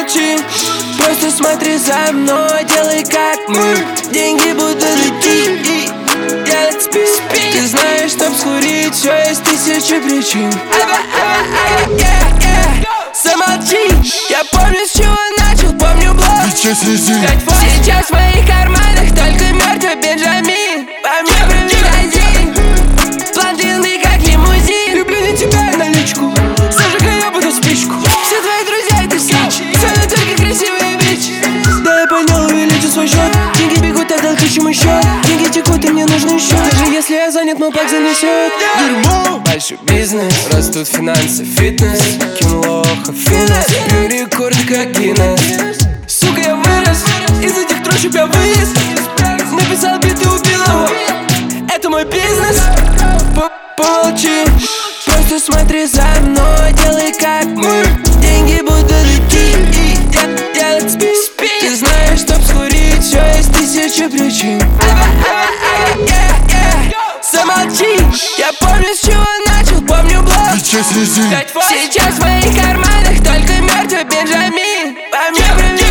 Помолчи, просто смотри за мной, делай как мы. Деньги будут идти, я спи. Ты знаешь, чтоб скурить, все есть тысячи причин. Замолчи, я помню, с чего начал, помню блог. Сейчас в моих карманах только мертвый Бенджамин. По мне привет один, блондинный как лимузин. Люблю не тебя, наличку, зажигай я буду спичку. Все твои друзья это снич, цены только красивые бичи. Да я понял, увеличу свой счет. Деньги бегут, отдал хочу еще. Деньги текут, и мне нужно еще. Даже если я занят, мой пак занесет. Дерьмо, большой бизнес, растут финансы, фитнес. Кинлоха, финес, бью рекорды как Гиннес. Сука, я вырос, из этих трущоб я вылез. Написал бит и убил его, это мой бизнес. Помолчи, просто смотри за мной, делай как мы. Деньги будут идти, я спи. Ты знаешь, чтоб скурить, все есть тысячи причин. Замолчи, я помню, с чего начал, помню блог. Сейчас в моих карманах только мертвый Бенджамин. По мне привет.